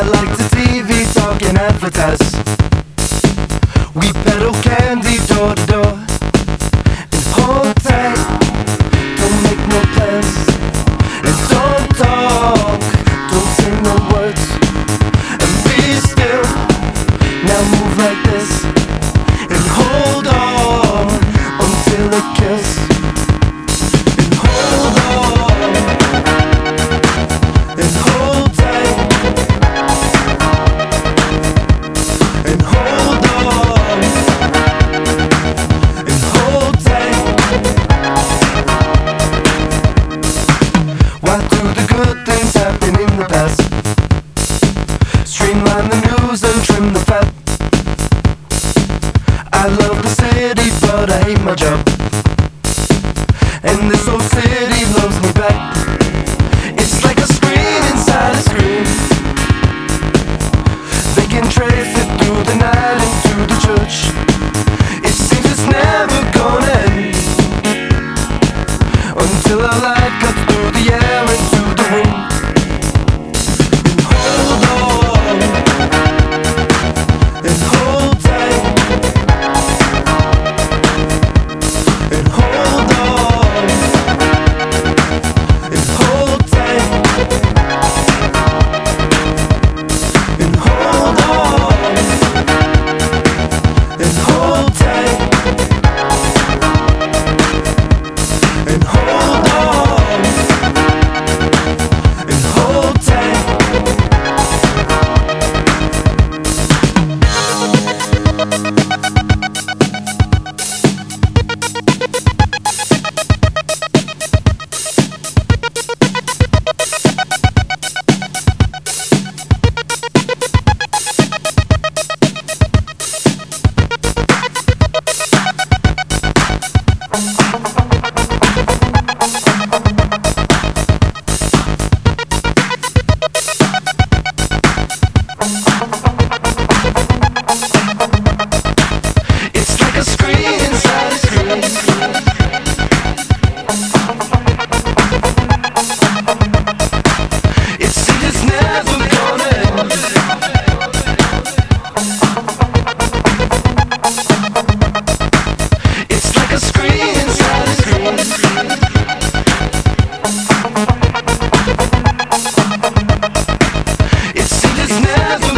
like the TV talk and advertise. We peddle candy door to door. And hold tight, don't make no plans. And don't talk, don't say no words. And be still, now move like this. And hold on until it kills. And hold on, and hold tight. And hold on, and hold tight. Why do the good things happen in the past? Streamline the news and trim the fat. I love the city, but I hate my job. And this whole city loves me back. It's like a screen inside a screen. They can trace it through the night into the church. It seems it's never gonna end until our light cuts through the air into the room. And hold on, and hold tight. And hold on, and hold tight. And hold on, and hold tight. And hold on, and hold tight. It's like a screen inside a screen. It seems it's never gonna end It's like a screen inside a screen. It seems it's never